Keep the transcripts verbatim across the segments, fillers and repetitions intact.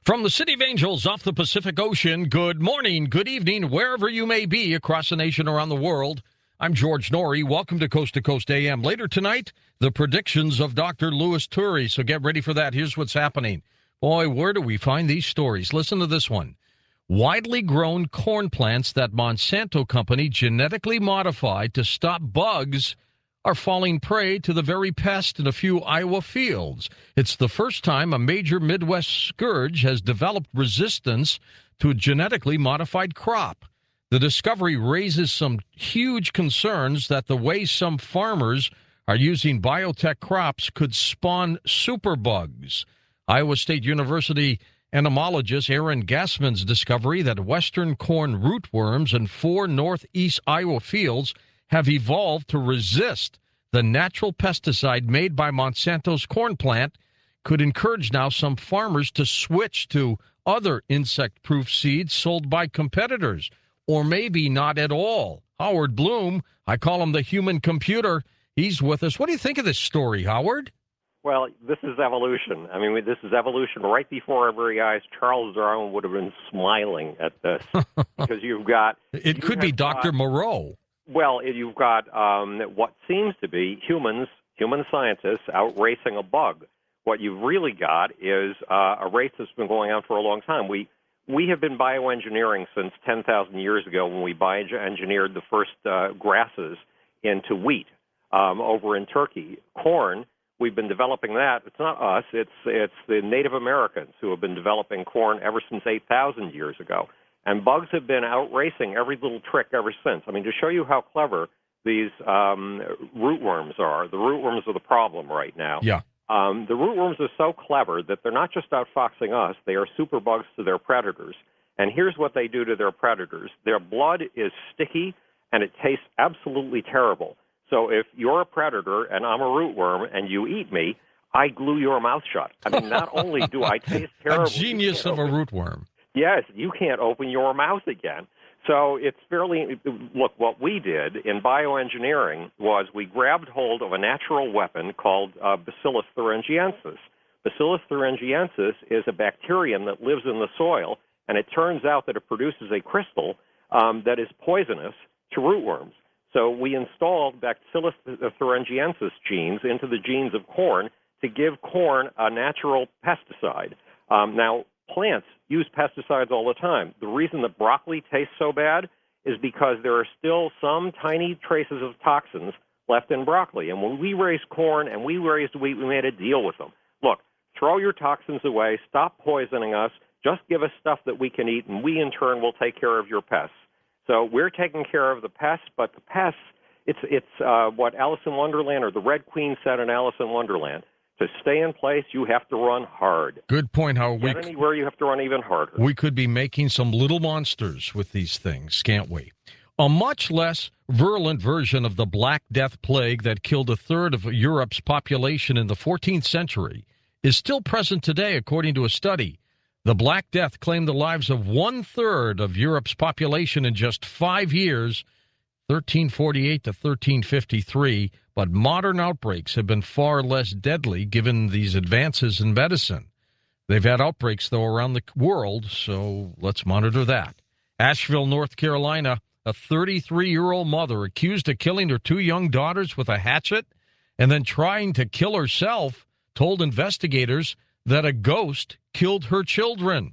From the City of Angels off the Pacific Ocean, good morning, good evening, wherever you may be across the nation, around the world. I'm George Norrie. Welcome to Coast to Coast A M. Later tonight, the predictions of Doctor Louis Turi. So get ready for that. Here's what's happening. Boy, where do we find these stories? Listen to this one. Widely grown corn plants that Monsanto Company genetically modified to stop bugs are falling prey to the very pest in a few Iowa fields. It's the first time a major Midwest scourge has developed resistance to a genetically modified crop. The discovery raises some huge concerns that the way some farmers are using biotech crops could spawn superbugs. Iowa State University entomologist Aaron Gassman's discovery that western corn rootworms in four northeast Iowa fields have evolved to resist the natural pesticide made by Monsanto's corn plant could encourage now some farmers to switch to other insect-proof seeds sold by competitors, or maybe not at all. Howard Bloom, I call him the human computer, he's with us. What do you think of this story, Howard? Well, this is evolution. I mean, this is evolution right before our very eyes. Charles Darwin would have been smiling at this because you've got... It you could be Doctor got, Moreau. Well, you've got um, what seems to be humans, human scientists, out racing a bug. What you've really got is uh, a race that's been going on for a long time. We we have been bioengineering since ten thousand years ago when we bioengineered the first uh, grasses into wheat um, over in Turkey. Corn, we've been developing that. It's not us. It's it's the Native Americans who have been developing corn ever since eight thousand years ago. And bugs have been out racing every little trick ever since. I mean, to show you how clever these um, rootworms are, the rootworms are the problem right now. Yeah. Um, the rootworms are so clever that they're not just outfoxing us, they are superbugs to their predators. And here's what they do to their predators. Their blood is sticky, and it tastes absolutely terrible. So if you're a predator and I'm a rootworm and you eat me, I glue your mouth shut. I mean, not only do I taste terrible... A genius of a rootworm. Yes, you can't open your mouth again. So it's fairly, look, what we did in bioengineering was we grabbed hold of a natural weapon called uh, Bacillus thuringiensis. Bacillus thuringiensis is a bacterium that lives in the soil, and it turns out that it produces a crystal um, that is poisonous to rootworms. So we installed Bacillus thuringiensis genes into the genes of corn to give corn a natural pesticide. Um, now, plants use pesticides all the time. The reason that broccoli tastes so bad is because there are still some tiny traces of toxins left in broccoli. And when we raised corn and we raised wheat, we made a deal with them. Look, throw your toxins away, stop poisoning us, just give us stuff that we can eat, and we in turn will take care of your pests. So we're taking care of the pests, but the pests, it's, it's uh, what Alice in Wonderland or the Red Queen said in Alice in Wonderland. To stay in place, you have to run hard. Good point, Howard. Get anywhere, you have to run even harder. We could be making some little monsters with these things, can't we? A much less virulent version of the Black Death plague that killed a third of Europe's population in the fourteenth century is still present today, according to a study. The Black Death claimed the lives of one-third of Europe's population in just five years, thirteen forty-eight to thirteen fifty-three, but modern outbreaks have been far less deadly given these advances in medicine. They've had outbreaks, though, around the world, so let's monitor that. Asheville, North Carolina, a thirty-three-year-old mother accused of killing her two young daughters with a hatchet and then trying to kill herself told investigators that a ghost killed her children.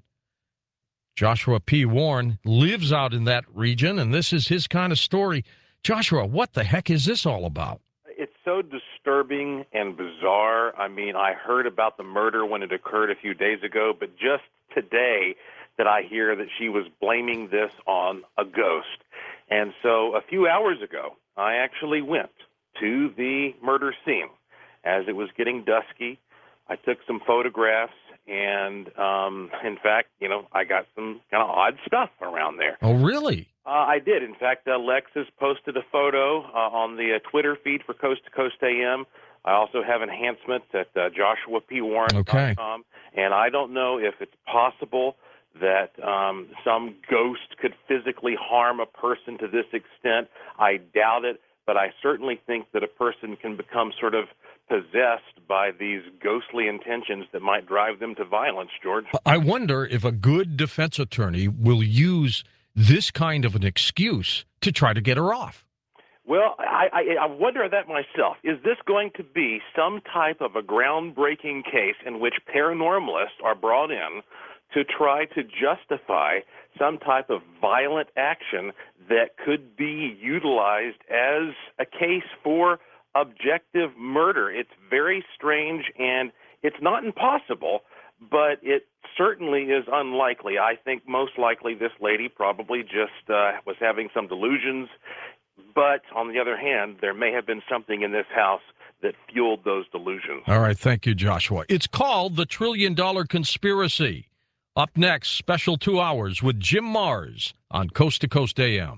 Joshua P. Warren lives out in that region, and this is his kind of story. Joshua, what the heck is this all about? It's so disturbing and bizarre. I mean, I heard about the murder when it occurred a few days ago, but just today that I hear that she was blaming this on a ghost. And so a few hours ago, I actually went to the murder scene. As it was getting dusky, I took some photographs. And, um, in fact, you know, I got some kind of odd stuff around there. Oh, really? Uh, I did. In fact, uh, Lex has posted a photo uh, on the uh, Twitter feed for Coast to Coast A M. I also have enhancements at uh, joshua p warren dot com. Okay. And I don't know if it's possible that um, some ghost could physically harm a person to this extent. I doubt it, but I certainly think that a person can become sort of possessed by these ghostly intentions that might drive them to violence, George. I wonder if a good defense attorney will use this kind of an excuse to try to get her off. Well, I, I, I wonder that myself. Is this going to be some type of a groundbreaking case in which paranormalists are brought in to try to justify some type of violent action that could be utilized as a case for objective murder? It's very strange, and it's not impossible, but it certainly is unlikely. I think most likely this lady probably just uh, was having some delusions, but on the other hand, there may have been something in this house that fueled those delusions. All right, thank you, Joshua. It's called The Trillion Dollar Conspiracy. Up next, special two hours with Jim Marrs on Coast to Coast A M.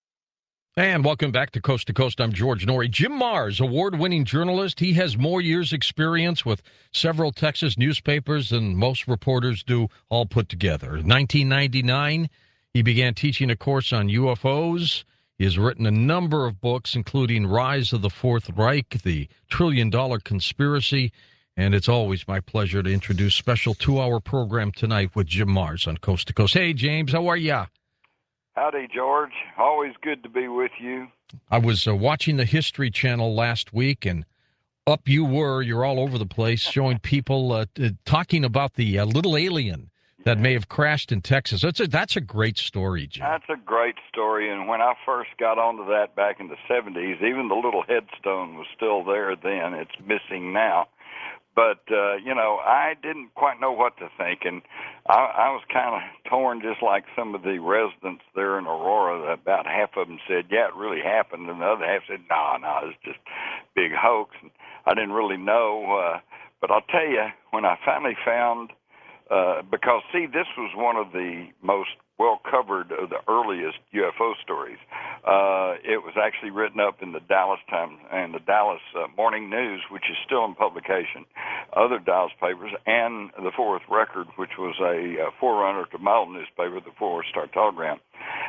And welcome back to Coast to Coast. I'm George Noory. Jim Marrs, award-winning journalist. He has more years' experience with several Texas newspapers than most reporters do, all put together. In nineteen ninety-nine, he began teaching a course on U F Os. He has written a number of books, including Rise of the Fourth Reich, The Trillion Dollar Conspiracy, and it's always my pleasure to introduce special two-hour program tonight with Jim Marrs on Coast to Coast. Hey, James, how are ya? Howdy, George. Always good to be with you. I was uh, watching the History Channel last week, and up you were. You're all over the place, showing people uh, t- talking about the uh, little alien that may have crashed in Texas. That's a, that's a great story, Jim. That's a great story, and when I first got onto that back in the seventies, even the little headstone was still there then. It's missing now. But, uh, you know, I didn't quite know what to think, and I, I was kind of torn, just like some of the residents there in Aurora. About half of them said, yeah, it really happened, and the other half said, no, no, it's just a big hoax. And I didn't really know, uh, but I'll tell you, when I finally found, uh, because, see, this was one of the most well-covered of the earliest U F O stories. Uh, it was actually written up in the Dallas Times and the Dallas uh, Morning News, which is still in publication, other Dallas papers, and the Fort Worth Record, which was a uh, forerunner to my old newspaper, the Fort Worth Star-Telegram.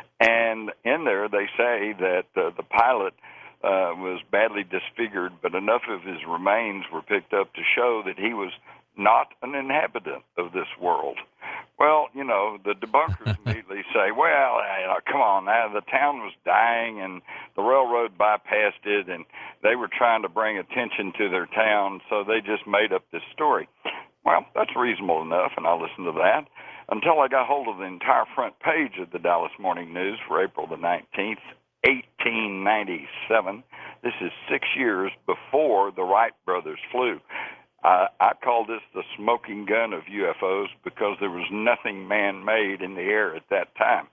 And in there they say that uh, the pilot uh, was badly disfigured, but enough of his remains were picked up to show that he was not an inhabitant of this world. Well, you know, the debunkers immediately say, well, you know, come on now, the town was dying and the railroad bypassed it and they were trying to bring attention to their town, so they just made up this story. Well, that's reasonable enough, and I listened to that until I got hold of the entire front page of the Dallas Morning News for April the nineteenth, eighteen ninety-seven. This is six years before the Wright brothers flew. Uh, I call this the smoking gun of U F Os because there was nothing man-made in the air at that time.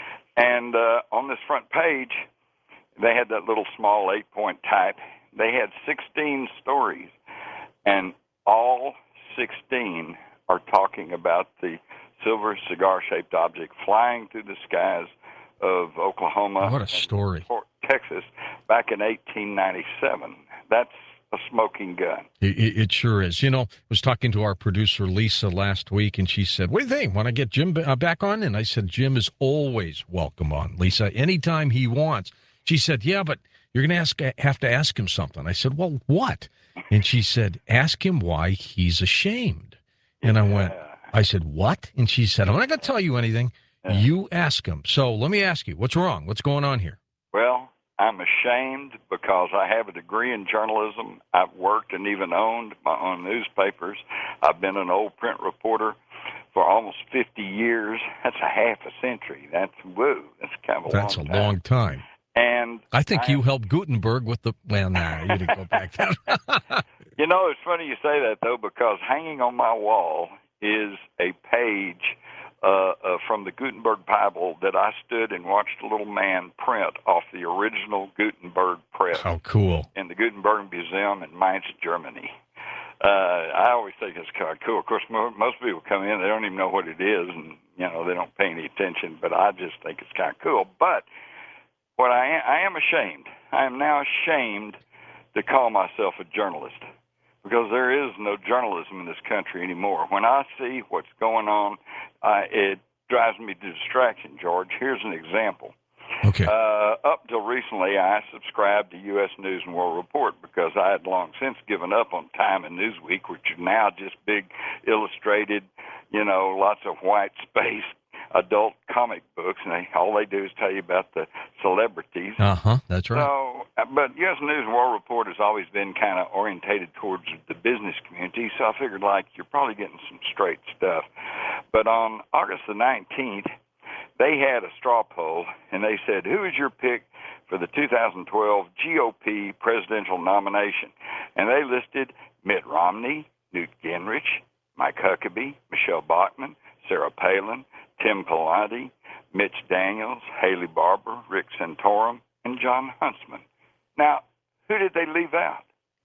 And uh, on this front page, they had that little small eight-point type. They had sixteen stories, and all sixteen are talking about the silver cigar-shaped object flying through the skies of Oklahoma. What a story. And Texas back in eighteen ninety-seven. That's a smoking gun. It, it sure is. You know, I was talking to our producer, Lisa, last week, and she said, what do you think? Want to get Jim back on? And I said, Jim is always welcome on, Lisa, anytime he wants. She said, yeah, but you're going to ask, have to ask him something. I said, well, what? And she said, ask him why he's ashamed. And I went, I said, what? And she said, I'm not going to tell you anything. Yeah. You ask him. So let me ask you, what's wrong? What's going on here? Well, I'm ashamed because I have a degree in journalism. I've worked and even owned my own newspapers. I've been an old print reporter for almost fifty years. That's a half a century. That's, woo, that's kind of a That's long a time. long time. And I think I you helped Gutenberg with the, well, nah, you didn't go back then. You know, it's funny you say that, though, because hanging on my wall is a page uh, uh, from the Gutenberg Bible that I stood and watched a little man print off the original Gutenberg press. How cool. In the Gutenberg Museum in Mainz, Germany. Uh, I always think it's kind of cool. Of course, mo- most people come in, they don't even know what it is, and, you know, they don't pay any attention, but I just think it's kind of cool. But what I am, I am ashamed. I am now ashamed to call myself a journalist because there is no journalism in this country anymore. When I see what's going on, uh, it drives me to distraction, George. Here's an example. Okay. Uh, up till recently, I subscribed to U S News and World Report because I had long since given up on Time and Newsweek, which are now just big illustrated, you know, lots of white space adult comic books, and they, all they do is tell you about the celebrities. Uh-huh, that's right. So, but U S News and World Report has always been kind of orientated towards the business community, so I figured, like, you're probably getting some straight stuff. But on August the nineteenth, they had a straw poll, and they said, who is your pick for the two thousand twelve G O P presidential nomination? And they listed Mitt Romney, Newt Gingrich, Mike Huckabee, Michelle Bachmann, Sarah Palin, Tim Pawlenty, Mitch Daniels, Haley Barbour, Rick Santorum, and John Huntsman. Now, who did they leave out?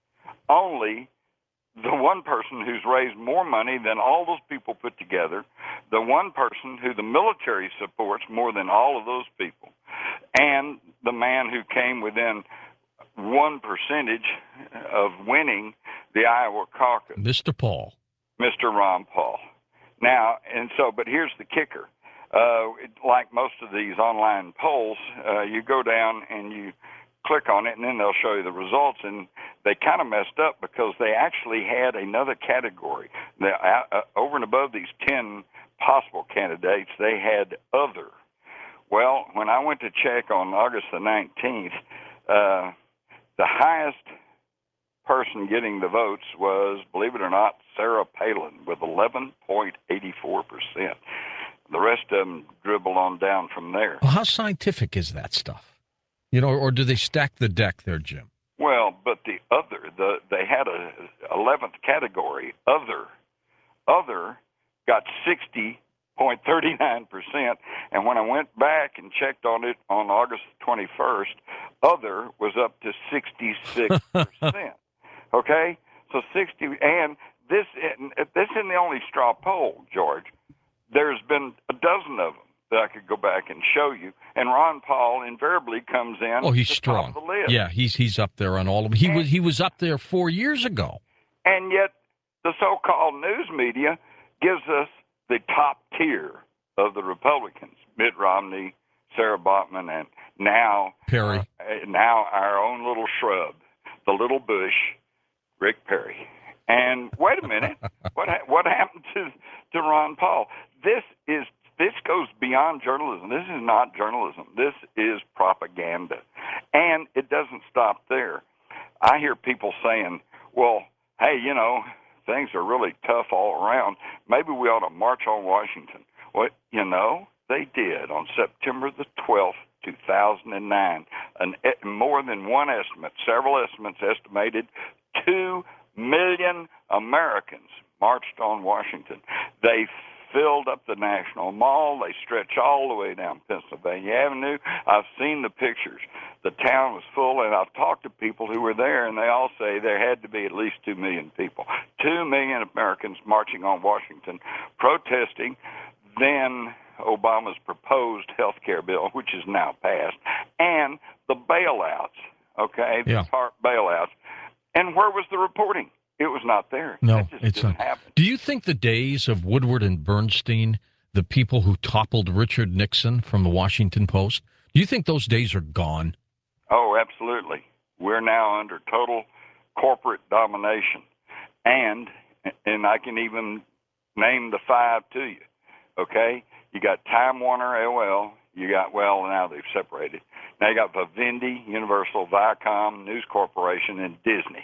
Only the one person who's raised more money than all those people put together, the one person who the military supports more than all of those people, and the man who came within one percentage of winning the Iowa caucus. Mister Paul. Mister Ron Paul. Now, and so, but here's the kicker. Uh, it, like most of these online polls, uh, you go down and you click on it, and then they'll show you the results. And they kind of messed up because they actually had another category. They, uh, uh, over and above these ten possible candidates, they had other. Well, when I went to check on August the nineteenth, uh, the highest person getting the votes was, believe it or not, Sarah Palin with eleven point eight four percent. The rest of them dribble on down from there. Well, how scientific is that stuff? You know, or do they stack the deck there, Jim? Well, but the other, the they had a eleventh category, other. Other got sixty point three nine percent, and when I went back and checked on it on August twenty-first, other was up to sixty-six percent. Okay? So sixty, and this, this isn't the only straw poll, George. There's been a dozen of them that I could go back and show you, and Ron Paul invariably comes in. Oh, he's at the strong. top of the list. Yeah, he's he's up there on all of them. He and, was he was up there four years ago. And yet, the so-called news media gives us the top tier of the Republicans: Mitt Romney, Sarah Bachmann, and now Perry. Uh, now our own little shrub, the little bush, Rick Perry. And wait a minute, what ha- what happened to to Ron Paul? This is this goes beyond journalism. This is not journalism. This is propaganda, and it doesn't stop there. I hear people saying, "Well, hey, you know, things are really tough all around. Maybe we ought to march on Washington." Well, you know, they did on September the twelfth, two thousand nine. An more than one estimate, several estimates estimated two million Americans marched on Washington. They filled up the National Mall. They stretched all the way down Pennsylvania Avenue. I've seen the pictures. The town was full, and I've talked to people who were there, and they all say there had to be at least two million people. Two million Americans marching on Washington, protesting then Obama's proposed health care bill, which is now passed, and the bailouts, okay, the yeah. TARP bailouts. And where was the reporting? It was not there. No, that just it's didn't not. happen. Do you think the days of Woodward and Bernstein, the people who toppled Richard Nixon from the Washington Post, do you think those days are gone? Oh, absolutely. We're now under total corporate domination. And and I can even name the five to you, okay? You got Time Warner, A O L. You got, well, now they've separated. Now you got Vivendi, Universal, Viacom, News Corporation, and Disney.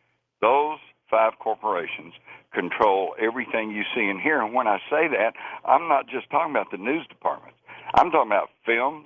Those five corporations control everything you see and hear. And when I say that, I'm not just talking about the news departments. I'm talking about films,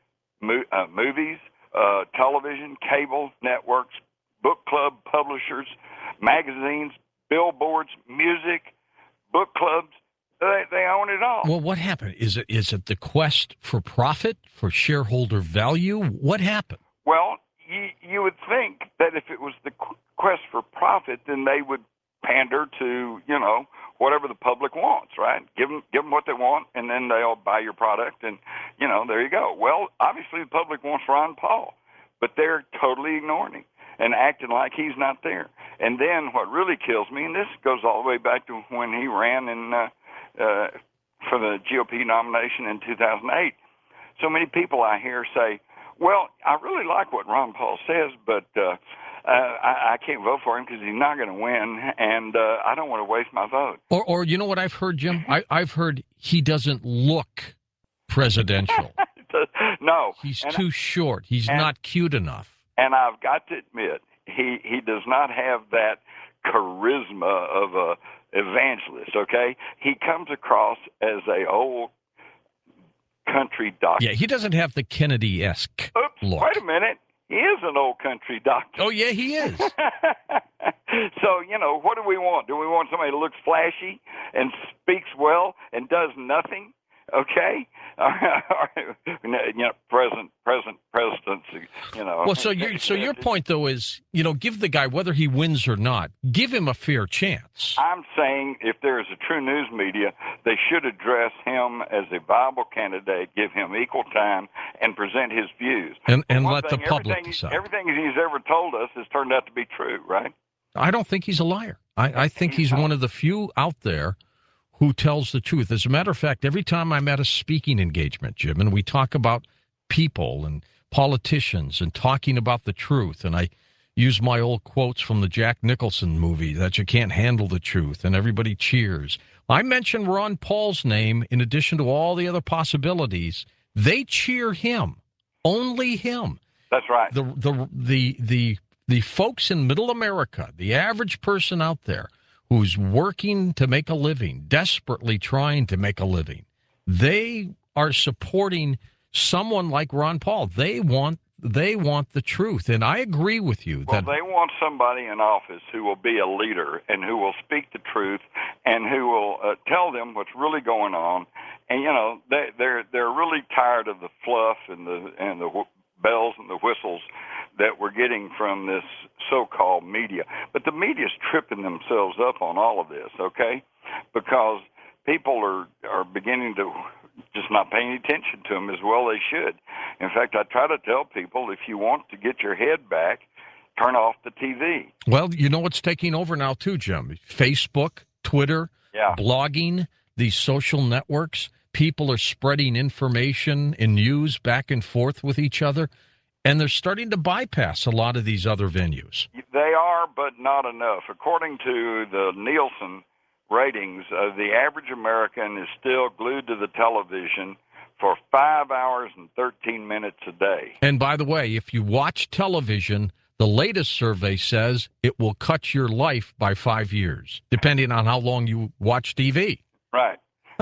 mo- uh, movies, uh, television, cable networks, book club publishers, magazines, billboards, music, book clubs. They, they own it all. Well, what happened? Is it is it the quest for profit, for shareholder value? What happened? Well, you, you would think that if it was the quest for profit, then they would pander to, you know, whatever the public wants, right? Give them, give them what they want, and then they'll buy your product, and, you know, there you go. Well, obviously the public wants Ron Paul, but they're totally ignoring him and acting like he's not there. And then what really kills me, and this goes all the way back to when he ran in uh, uh, for the G O P nomination in two thousand eight, so many people I hear say, well, I really like what Ron Paul says, but uh, uh, I, I can't vote for him because he's not going to win, and uh, I don't want to waste my vote. Or, or you know what I've heard, Jim? I, I've heard he doesn't look presidential. No. He's and too I, short. He's and, not cute enough. And I've got to admit, he, he does not have that charisma of a evangelist, okay? He comes across as a old country doctor. Yeah, he doesn't have the Kennedy-esque Oops, look. wait a minute. He is an old country doctor. Oh, yeah, he is. So, you know, what do we want? Do we want somebody who looks flashy and speaks well and does nothing? Okay? you know, present, present presidents, you know. Well, so, you, so your point, though, is, you know, give the guy, whether he wins or not, give him a fair chance. I'm saying if there is a true news media, they should address him as a viable candidate, give him equal time, and present his views. And, and One let thing, the public everything, decide. Everything he's ever told us has turned out to be true, right? I don't think he's a liar. I, I think he's one of the few out there who tells the truth. As a matter of fact, every time I'm at a speaking engagement, Jim, and we talk about people and politicians and talking about the truth, and I use my old quotes from the Jack Nicholson movie, that you can't handle the truth, and everybody cheers. I mention Ron Paul's name in addition to all the other possibilities. They cheer him, only him. That's right. The the the the the folks in middle America, the average person out there who's working to make a living, desperately trying to make a living, they are supporting someone like Ron Paul. They want they want the truth, and I agree with you Well, that they want somebody in office who will be a leader and who will speak the truth and who will uh, tell them what's really going on. And you know, they, they're they're really tired of the fluff and the and the wh- bells and the whistles that we're getting from this so-called media. But the media's tripping themselves up on all of this, okay? Because people are, are beginning to just not paying attention to them as well they should. In fact, I try to tell people, if you want to get your head back, turn off the T V. Well, you know what's taking over now too, Jim? Facebook, Twitter, yeah. blogging, these social networks. People are spreading information and news back and forth with each other. And they're starting to bypass a lot of these other venues. They are, but not enough. According to the Nielsen ratings, uh, the average American is still glued to the television for five hours and thirteen minutes a day. And by the way, if you watch television, the latest survey says it will cut your life by five years, depending on how long you watch T V. Right.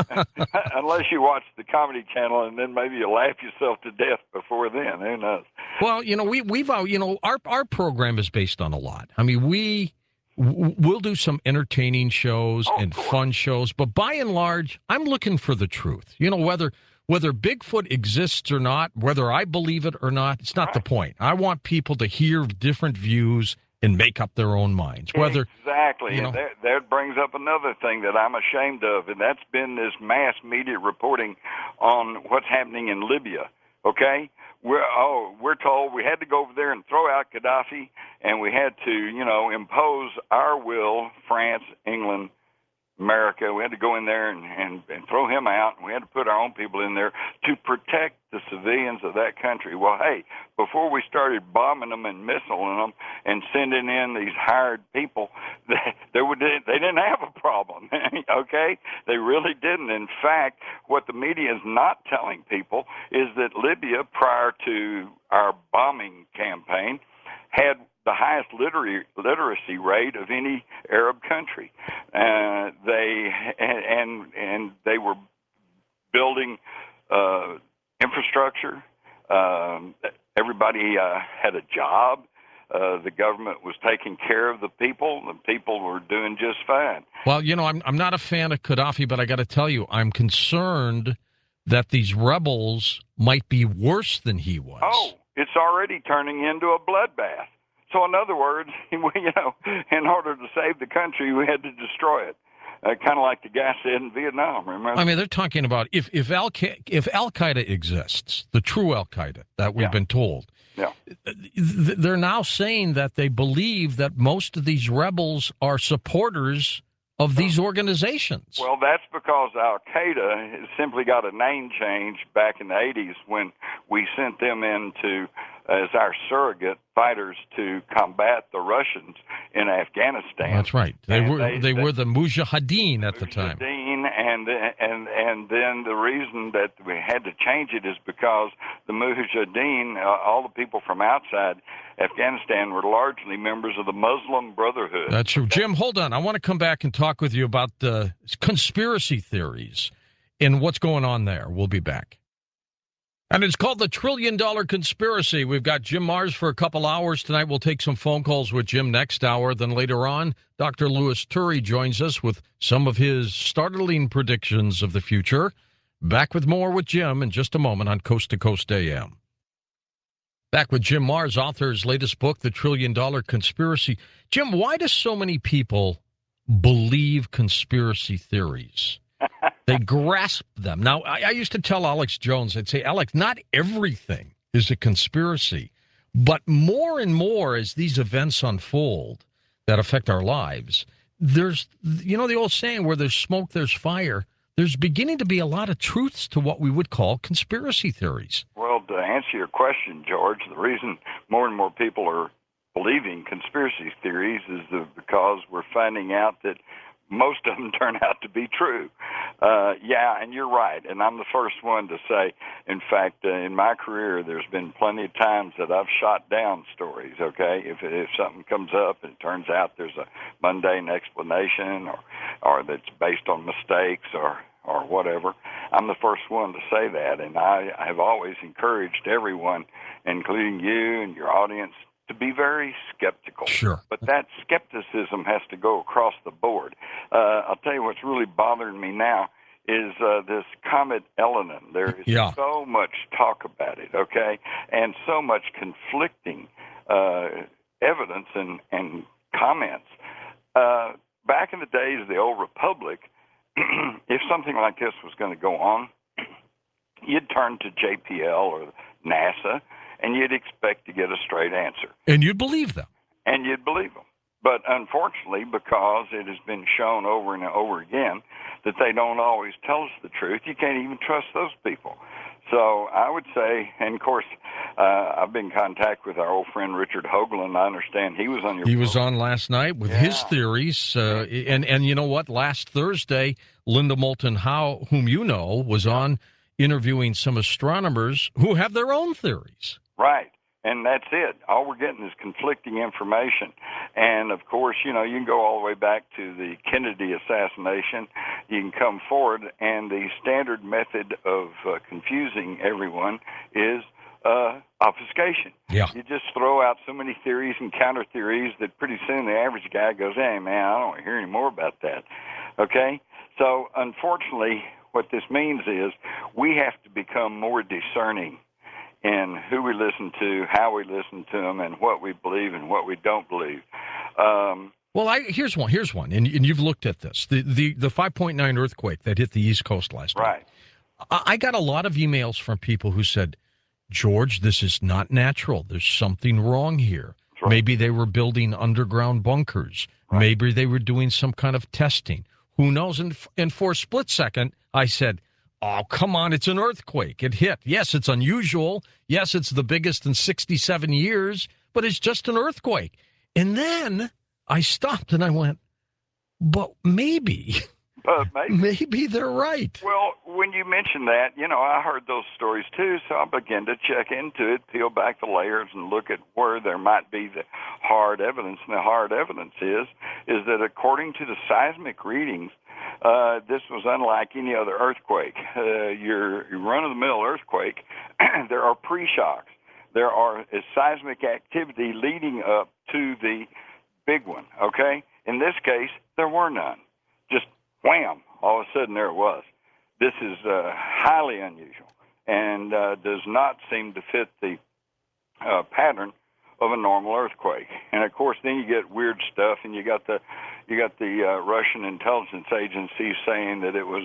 Unless you watch the Comedy Channel, and then maybe you laugh yourself to death before then. Who knows? Well, you know, we, we've, uh, you know, our our program is based on a lot. I mean, we we'll do some entertaining shows oh, and fun shows, but by and large, I'm looking for the truth. You know, whether whether Bigfoot exists or not, whether I believe it or not, it's not right. the point. I want people to hear different views and make up their own minds. Whether exactly, you know, and that, that brings up another thing that I'm ashamed of, and that's been this mass media reporting on what's happening in Libya. Okay, we're oh we're told we had to go over there and throw out Gaddafi, and we had to you know impose our will, France, England, America. We had to go in there and, and, and throw him out. And we had to put our own people in there to protect the civilians of that country. Well, hey, before we started bombing them and missiling them and sending in these hired people, they, they, would, they didn't have a problem, okay? They really didn't. In fact, what the media is not telling people is that Libya, prior to our bombing campaign, had the highest literary, literacy rate of any Arab country. Uh, they and and they were building uh, infrastructure. Um, everybody uh, had a job. Uh, the government was taking care of the people. The people were doing just fine. well, you know, I'm I'm not a fan of Gaddafi, but I got to tell you, I'm concerned that these rebels might be worse than he was. Oh, it's already turning into a bloodbath. So, in other words, you know, in order to save the country, we had to destroy it. Uh, kind of like the guy said in Vietnam, remember? I mean, they're talking about if if Al if Al Qaeda exists, the true Al Qaeda that we've Yeah. been told. Yeah. They're now saying that they believe that most of these rebels are supporters of these organizations. Well, that's because Al-Qaeda simply got a name change back in the eighties when we sent them into as our surrogate fighters to combat the Russians in Afghanistan. That's right. They and were they, they they were the Mujahideen at the time. Mujahideen, and and and then the reason that we had to change it is because the Mujahideen, uh, all the people from outside Afghanistan, were largely members of the Muslim Brotherhood. That's true. Jim, hold on. I want to come back and talk with you about the conspiracy theories and what's going on there. We'll be back. And it's called the Trillion Dollar Conspiracy. We've got Jim Marrs for a couple hours tonight. We'll take some phone calls with Jim next hour. Then later on, Doctor Louis Turi joins us with some of his startling predictions of the future. Back with more with Jim in just a moment on Coast to Coast A M. Back with Jim Marrs, author of his latest book, The Trillion Dollar Conspiracy. Jim, why do so many people believe conspiracy theories? They grasp them. Now, I, I used to tell Alex Jones, I'd say, Alex, not everything is a conspiracy, but more and more as these events unfold that affect our lives, there's, you know, the old saying, where there's smoke, there's fire. There's beginning to be a lot of truths to what we would call conspiracy theories. Well, to answer your question, George, the reason more and more people are believing conspiracy theories is because we're finding out that most of them turn out to be true. Uh, yeah, and you're right. And I'm the first one to say, in fact, uh, in my career, there's been plenty of times that I've shot down stories, okay? If if something comes up and it turns out there's a mundane explanation or, or that's based on mistakes or, or whatever, I'm the first one to say that. And I, I have always encouraged everyone, including you and your audience, to be very skeptical. Sure. But that skepticism has to go across the board. Uh, I'll tell you what's really bothering me now is uh, this Comet Elenin. There is yeah. so much talk about it, okay, and so much conflicting uh, evidence and, and comments. Uh, back in the days of the old Republic, if something like this was going to go on, you'd turn to J P L or NASA, and you'd expect to get a straight answer. And you'd believe them. And you'd believe them. But unfortunately, because it has been shown over and over again that they don't always tell us the truth, you can't even trust those people. So I would say, and of course, uh, I've been in contact with our old friend Richard Hoagland. I understand he was on your He program. was on last night with yeah. his theories. Uh, and, and you know what? Last Thursday, Linda Moulton Howe, whom you know, was yeah. on interviewing some astronomers who have their own theories. Right. And that's it. All we're getting is conflicting information. And, of course, you know, you can go all the way back to the Kennedy assassination. You can come forward, and the standard method of uh, confusing everyone is uh, obfuscation. Yeah. You just throw out so many theories and counter theories that pretty soon the average guy goes, hey, man, I don't want to hear any more about that. Okay? So, unfortunately, what this means is we have to become more discerning in who we listen to, how we listen to them, and what we believe and what we don't believe. Um, well, I, here's one. Here's one, and, and you've looked at this. The the the five point nine earthquake that hit the East Coast last night. Right. I, I got a lot of emails from people who said, George, this is not natural. There's something wrong here. Right. Maybe they were building underground bunkers. Right. Maybe they were doing some kind of testing. Who knows? And, and for a split second, I said, oh, come on, it's an earthquake. It hit. Yes, it's unusual. Yes, it's the biggest in sixty-seven years, but it's just an earthquake. And then I stopped and I went, but maybe, uh, maybe, maybe they're right. Well, when you mentioned that, you know, I heard those stories too, so I began to check into it, peel back the layers, and look at where there might be the hard evidence. And the hard evidence is, is that according to the seismic readings, Uh, this was unlike any other earthquake. Uh, your, your run-of-the-mill earthquake, there are pre-shocks. There are a seismic activity leading up to the big one, okay? In this case, there were none. Just wham, all of a sudden there it was. This is uh, highly unusual and uh, does not seem to fit the uh, pattern of a normal earthquake. And of course, then you get weird stuff, and you got the you got the uh, Russian intelligence agencies saying that it was a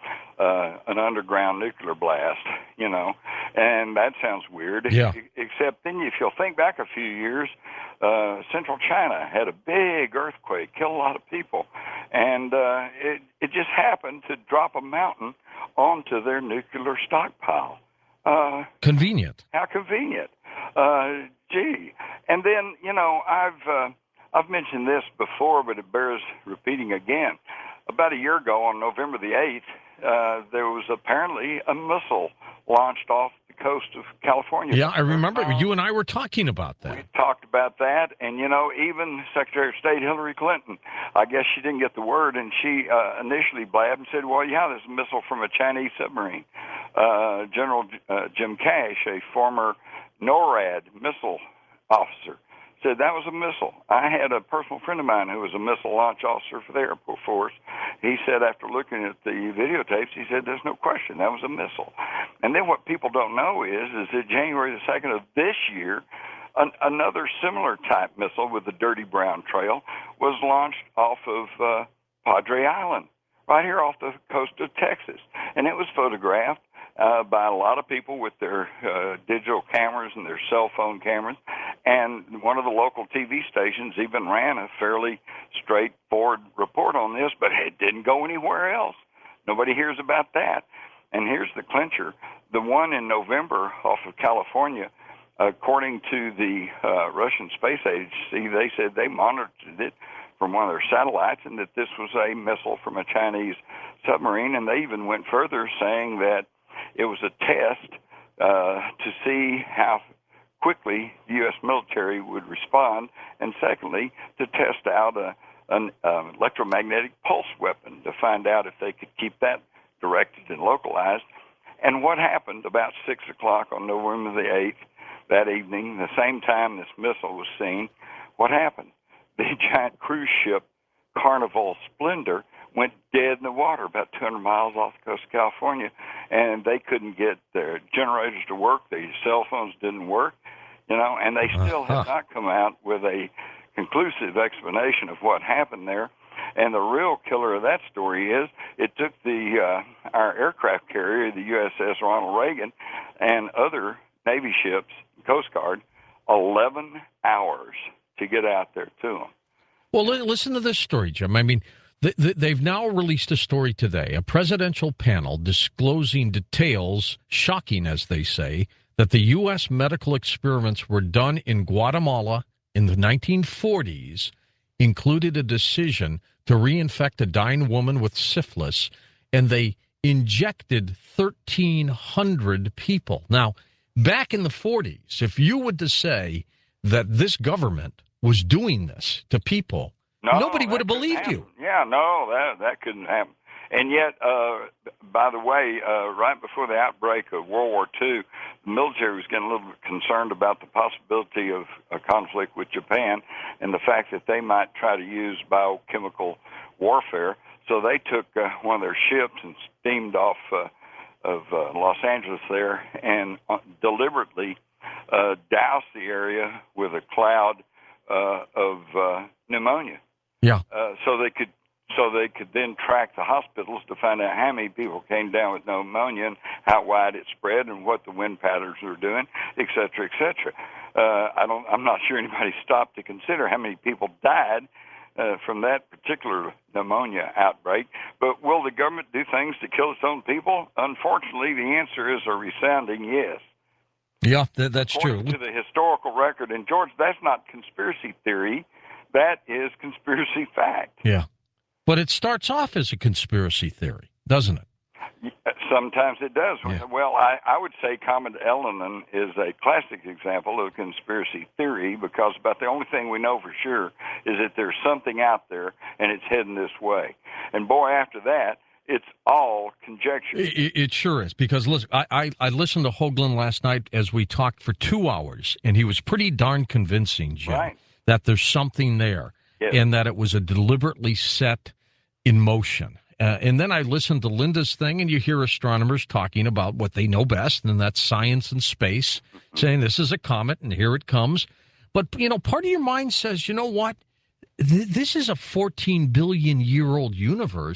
uh, an underground nuclear blast, you know, and that sounds weird. Yeah. Except then, if you'll think back a few years, uh, Central China had a big earthquake, killed a lot of people, and uh, it it just happened to drop a mountain onto their nuclear stockpile. Uh, Convenient. How convenient. Uh, gee. And then, you know, I've uh, I've mentioned this before, but it bears repeating again. About a year ago, on November the eighth, uh, there was apparently a missile launched off the coast of California. Yeah, I remember you and I were talking about that. We talked about that, and, you know, even Secretary of State Hillary Clinton, I guess she didn't get the word, and she uh, initially blabbed and said, well, yeah, there's a missile from a Chinese submarine. Uh, General uh, Jim Cash, a former NORAD missile officer, said that was a missile. I had a personal friend of mine who was a missile launch officer for the Air Force. He said after looking at the videotapes, he said there's no question that was a missile. And then what people don't know is, is that January the second of this year, an, another similar type missile with the dirty brown trail was launched off of uh, Padre Island, right here off the coast of Texas. And it was photographed Uh, by a lot of people with their uh, digital cameras and their cell phone cameras. And one of the local T V stations even ran a fairly straightforward report on this, but it didn't go anywhere else. Nobody hears about that. And here's the clincher. The one in November off of California, according to the uh, Russian Space Agency, they said they monitored it from one of their satellites and that this was a missile from a Chinese submarine. And they even went further, saying that it was a test uh, to see how quickly the U S military would respond, and secondly, to test out a, an uh, electromagnetic pulse weapon to find out if they could keep that directed and localized. And what happened about six o'clock on November the eighth, that evening, the same time this missile was seen, what happened? The giant cruise ship Carnival Splendor went dead in the water about two hundred miles off the coast of California, and they couldn't get their generators to work. Their cell phones didn't work, you know, and they still uh-huh. have not come out with a conclusive explanation of what happened there. And the real killer of that story is it took the uh, our aircraft carrier, the U S S Ronald Reagan, and other Navy ships, Coast Guard, eleven hours to get out there to them. Well, listen to this story, Jim. I mean, they've now released a story today, a presidential panel disclosing details, shocking as they say, that the U S medical experiments were done in Guatemala in the nineteen forties, included a decision to reinfect a dying woman with syphilis, and they injected thirteen hundred people. Now, back in the forties, if you were to say that this government was doing this to people, No, nobody would have believed happen. you. Yeah, no, that that couldn't happen. And yet, uh, by the way, uh, right before the outbreak of World War Two, the military was getting a little bit concerned about the possibility of a conflict with Japan and the fact that they might try to use biochemical warfare. So they took uh, one of their ships and steamed off uh, of uh, Los Angeles there and uh, deliberately uh, doused the area with a cloud uh, of uh, pneumonia. Yeah. Uh, so they could, so they could then track the hospitals to find out how many people came down with pneumonia and how wide it spread and what the wind patterns were doing, et cetera, et cetera. Uh, I don't, I'm not sure anybody stopped to consider how many people died uh, from that particular pneumonia outbreak. But will the government do things to kill its own people? Unfortunately, the answer is a resounding yes. Yeah, th- that's According true. To the historical record, and George, that's not conspiracy theory. That is conspiracy fact. Yeah. But it starts off as a conspiracy theory, doesn't it? Sometimes it does. Yeah. Well, I, I would say Comet Elenin is a classic example of conspiracy theory because about the only thing we know for sure is that there's something out there and it's heading this way. And boy, after that, it's all conjecture. It, it sure is, because listen, I, I, I listened to Hoagland last night as we talked for two hours, and he was pretty darn convincing, Jim, Right. that there's something there, Yes. and that it was a deliberately set in motion. Uh, and then I listened to Linda's thing, and you hear astronomers talking about what they know best, and that's science and space, mm-hmm. saying this is a comet, and here it comes. But, you know, part of your mind says, you know what? Th- this is a fourteen billion year old universe.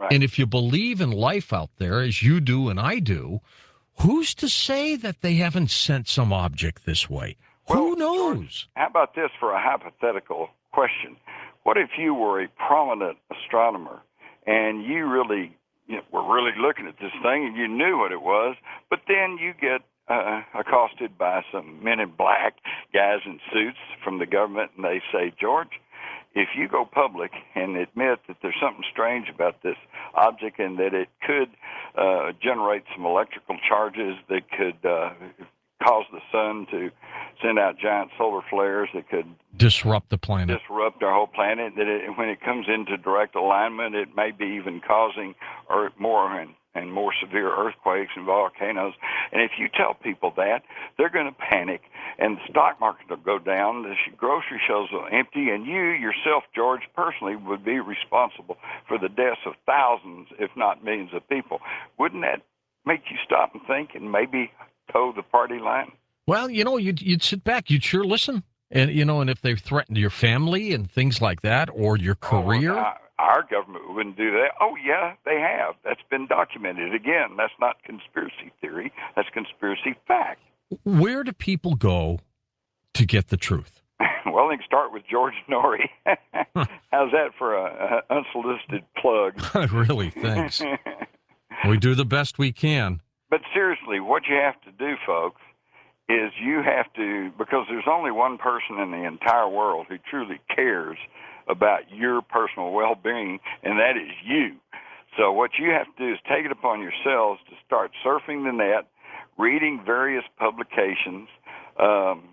Right. And if you believe in life out there, as you do and I do, who's to say that they haven't sent some object this way? Who Well, knows? George, how about this for a hypothetical question? What if you were a prominent astronomer and you really you know, were really looking at this thing and you knew what it was, but then you get uh, accosted by some men in black, guys in suits from the government, and they say, George, if you go public and admit that there's something strange about this object and that it could uh, generate some electrical charges that could uh, cause the sun to send out giant solar flares that could Disrupt the planet. disrupt our whole planet, that it, when it comes into direct alignment, it may be even causing earth, more and, and more severe earthquakes and volcanoes. And if you tell people that, they're going to panic, and the stock market will go down, the grocery shelves will empty, and you yourself, George, personally would be responsible for the deaths of thousands, if not millions of people. Wouldn't that make you stop and think and maybe toe the party line? Well, you know, you'd, you'd sit back, you'd sure listen. And, you know, and if they've threatened your family and things like that, or your career. Oh, well, our government wouldn't do that. Oh, yeah, they have. That's been documented. Again, that's not conspiracy theory. That's conspiracy fact. Where do people go to get the truth? Well, they can start with George Norrie. How's that for a, a unsolicited plug? Really, thanks. We do the best we can. But seriously, what you have to do, folks, is you have to, because there's only one person in the entire world who truly cares about your personal well-being, and that is you. So what you have to do is take it upon yourselves to start surfing the net, reading various publications, um,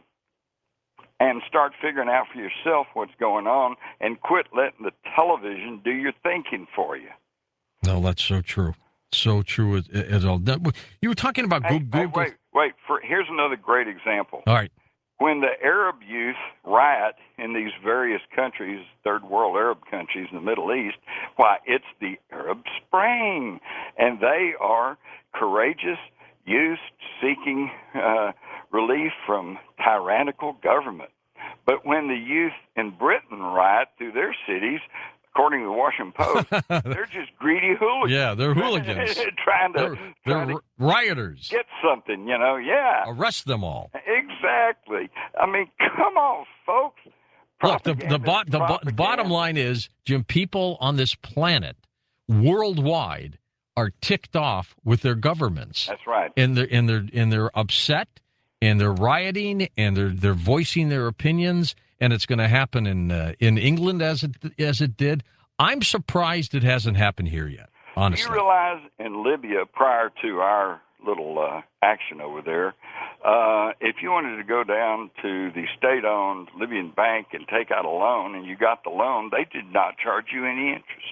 and start figuring out for yourself what's going on, and quit letting the television do your thinking for you. No, that's so true. So true as, as all. You were talking about Hey, Google. hey, wait, wait. For, here's another great example. All right. When the Arab youth riot in these various countries, third world Arab countries in the Middle East, why, it's the Arab Spring. And they are courageous youth seeking uh, relief from tyrannical government. But when the youth in Britain riot through their cities, according to the Washington Post, they're just greedy hooligans. Yeah, they're hooligans. trying to, They're, trying they're to rioters. get something, you know, yeah. Arrest them all. Exactly. I mean, come on, folks. Look, the, the, Propaganda bo- is the, bo- the propaganda. bottom line is, Jim, people on this planet worldwide are ticked off with their governments. That's right. And they're, and they're, and they're upset, and they're rioting, and they're, they're voicing their opinions, and it's going to happen in uh, in England as it as it did. I'm surprised it hasn't happened here yet, honestly. You realize in Libya, prior to our little uh, action over there, uh, if you wanted to go down to the state-owned Libyan bank and take out a loan, and you got the loan, they did not charge you any interest.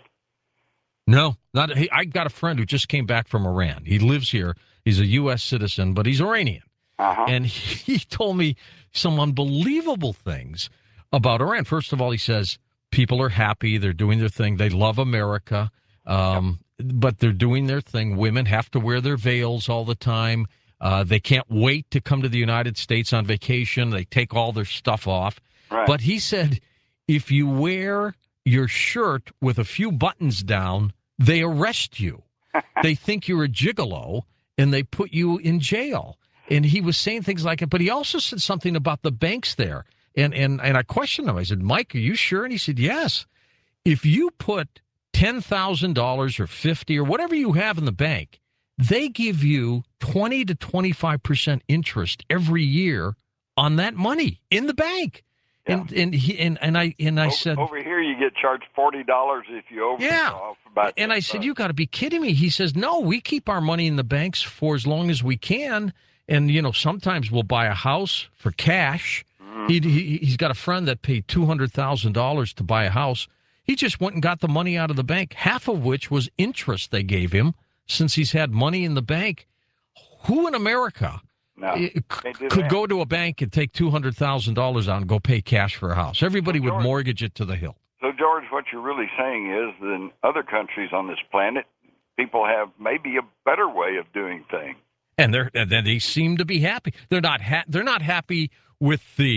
No, not. Hey, I got a friend who just came back from Iran. He lives here. He's a U S citizen, but he's Iranian. Uh-huh. And he told me some unbelievable things about Iran. First of all, he says people are happy. They're doing their thing. They love America, um, yep. but they're doing their thing. Women have to wear their veils all the time. Uh, they can't wait to come to the United States on vacation. They take all their stuff off. Right. But he said if you wear your shirt with a few buttons down, they arrest you. They think you're a gigolo, and they put you in jail. And he was saying things like it, but he also said something about the banks there. And and and I questioned him. I said, Mike, are you sure? And he said, yes. If you put ten thousand dollars or fifty or whatever you have in the bank, they give you twenty to twenty-five percent interest every year on that money in the bank. Yeah. And and he and, and I and I over, said over here you get charged forty dollars if you overdraw. Yeah. About and I said, you got to be kidding me. He says, no, we keep our money in the banks for as long as we can. And, you know, sometimes we'll buy a house for cash. Mm-hmm. He, he, he's got a friend that paid two hundred thousand dollars to buy a house. He just went and got the money out of the bank, half of which was interest they gave him since he's had money in the bank. Who in America no, c- could that. go to a bank and take two hundred thousand dollars out and go pay cash for a house? Everybody so would George, mortgage it to the hilt. So, George, what you're really saying is that in other countries on this planet, people have maybe a better way of doing things. And they're and they seem to be happy. They're not ha- they're not happy with the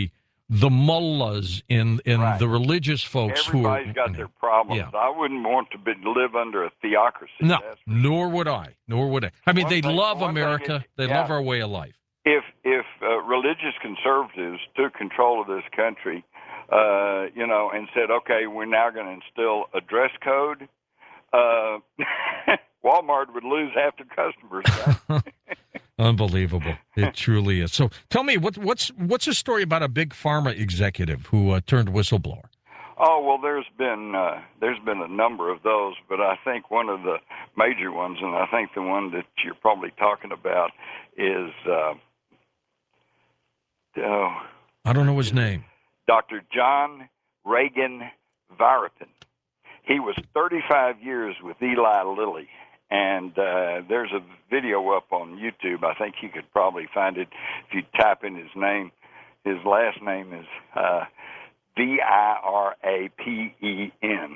the mullahs and, and Right. the religious folks who are. Everybody's got their problems. Yeah. I wouldn't want to be, live under a theocracy. No, That's- nor would I. Nor would I. I mean, One they thing- love one thing America. is- They yeah. love our way of life. If if uh, religious conservatives took control of this country, uh, you know, and said, okay, we're now going to instill a dress code, uh, Walmart would lose half their customers. Right? Unbelievable. It truly is. So tell me, what, what's what's a story about a big pharma executive who uh, turned whistleblower? Oh well, there's been uh, there's been a number of those, but I think one of the major ones, and I think the one that you're probably talking about, is uh, oh, I don't know his name. Doctor John Reagan Virapin. He was thirty-five years with Eli Lilly, and uh, there's a video up on YouTube. I think you could probably find it if you type in his name. His last name is uh, V I R A P E N.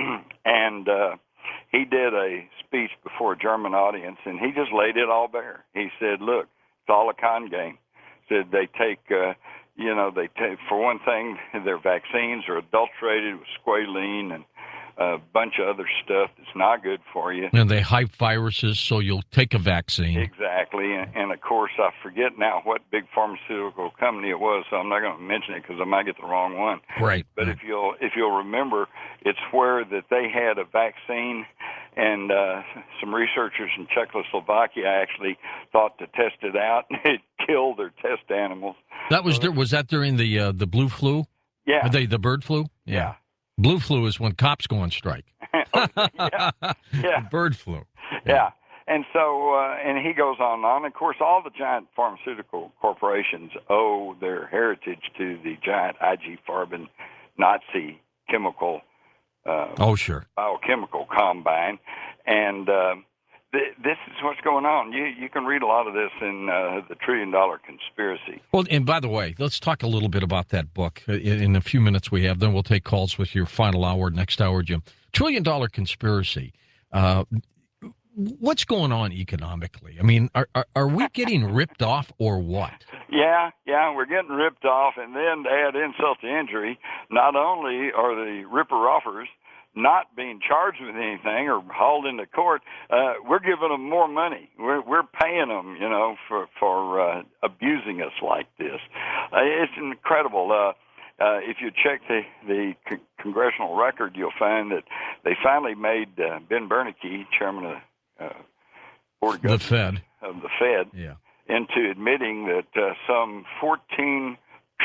And uh, he did a speech before a German audience, and he just laid it all bare. He said, look, it's all a con game. Said they take, uh, you know, they take, for one thing, their vaccines are adulterated with squalene and a bunch of other stuff that's not good for you. And they hype viruses so you'll take a vaccine. Exactly. And, and of course, I forget now what big pharmaceutical company it was, so I'm not going to mention it because I might get the wrong one. Right. But right. if you'll if you'll remember, it's where that they had a vaccine, and uh, some researchers in Czechoslovakia actually thought to test it out, and it killed their test animals. That was dur- was that during the uh, the blue flu? Yeah. The, the bird flu? Yeah. Blue flu is when cops go on strike. yeah. Yeah. Bird flu. Yeah. And so, uh, and he goes on and on. Of course, all the giant pharmaceutical corporations owe their heritage to the giant I G Farben Nazi chemical, uh, Oh, sure. biochemical combine. And uh, th- this is what's going on. You you can read a lot of this in uh, The Trillion Dollar Conspiracy. Well, and by the way, let's talk a little bit about that book in, in a few minutes we have. Then we'll take calls with your final hour, next hour, Jim. Trillion Dollar Conspiracy. Uh, what's going on economically? I mean, are, are are we getting ripped off or what? Yeah, yeah, we're getting ripped off. And then to add insult to injury, not only are the ripper-offers not being charged with anything or hauled into court, uh, we're giving them more money. We're we're paying them, you know, for for uh, abusing us like this. Uh, it's incredible. Uh, uh, if you check the the c- congressional record, you'll find that they finally made uh, Ben Bernanke, chairman of uh, board of The governors Fed. of the Fed, Yeah. into admitting that uh, some fourteen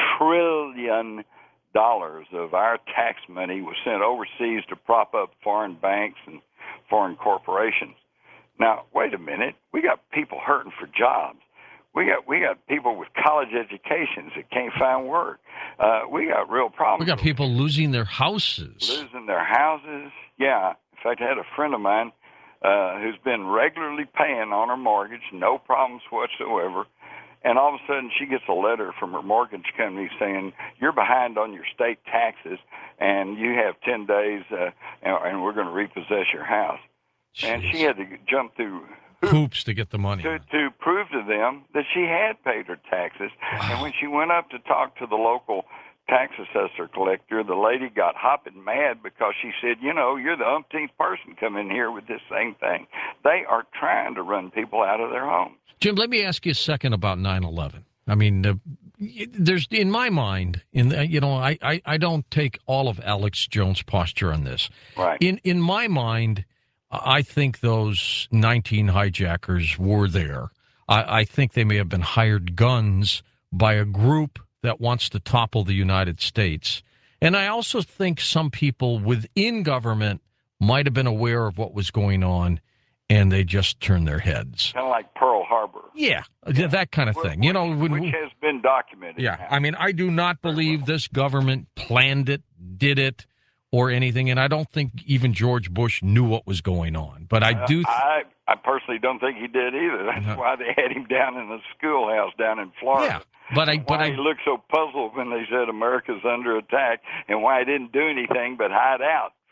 trillion dollars of our tax money was sent overseas to prop up foreign banks and foreign corporations. Now, wait a minute. We got people hurting for jobs. We got we got people with college educations that can't find work. Uh, we got real problems. We got people losing their houses. Losing their houses. Yeah. In fact, I had a friend of mine uh, who's been regularly paying on her mortgage, no problems whatsoever. And all of a sudden, she gets a letter from her mortgage company saying, you're behind on your state taxes, and you have ten days, uh, and, and we're going to repossess your house. And she Jeez. had to jump through Hoops to get the money. to, to prove to them that she had paid her taxes. And when she went up to talk to the local tax assessor collector, the lady got hopping mad because she said, you know, you're the umpteenth person come in here with this same thing. They are trying to run people out of their homes. Jim, let me ask you a second about nine eleven. I mean, uh, there's in my mind, in uh, you know, I, I, I don't take all of Alex Jones' posture on this. Right. In in my mind, I think those nineteen hijackers were there. I, I think they may have been hired guns by a group that wants to topple the United States. And I also think some people within government might have been aware of what was going on, and they just turned their heads. Kind of like Pearl Harbor. Yeah, that kind of thing. Which, You know, when, which has been documented. yeah. now. I mean, I do not believe this government planned it, did it, or anything, and I don't think even George Bush knew what was going on. But I do. Th- I, I personally don't think he did either. That's No. why they had him down in the schoolhouse down in Florida. yeah, but I, And but why I, he looked so puzzled when they said America's under attack, and why he didn't do anything but hide out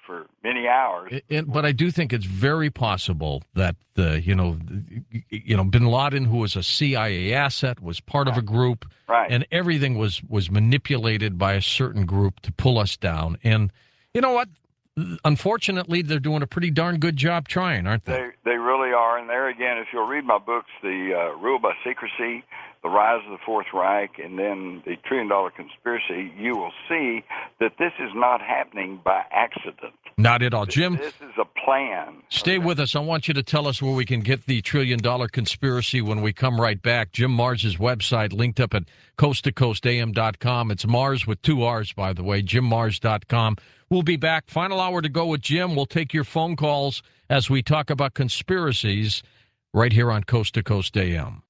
for many hours. It, it, but I do think it's very possible that the you know you know Bin Laden, who was a C I A asset, was part right. of a group, right. and everything was was manipulated by a certain group to pull us down. And you know what? Unfortunately, they're doing a pretty darn good job trying, aren't they? They they really are. And there again, if you'll read my books, The uh, Rule by Secrecy, The Rise of the Fourth Reich, and then The Trillion Dollar Conspiracy, you will see that this is not happening by accident. Not at all. Jim, this is a plan. Stay okay. with us. I want you to tell us where we can get the Trillion Dollar Conspiracy when we come right back. Jim Marrs's website linked up at coast to coast a m dot com. It's Marrs with two R's, by the way, jim marrs dot com. We'll be back. Final hour to go with Jim. We'll take your phone calls as we talk about conspiracies right here on Coast to Coast A M.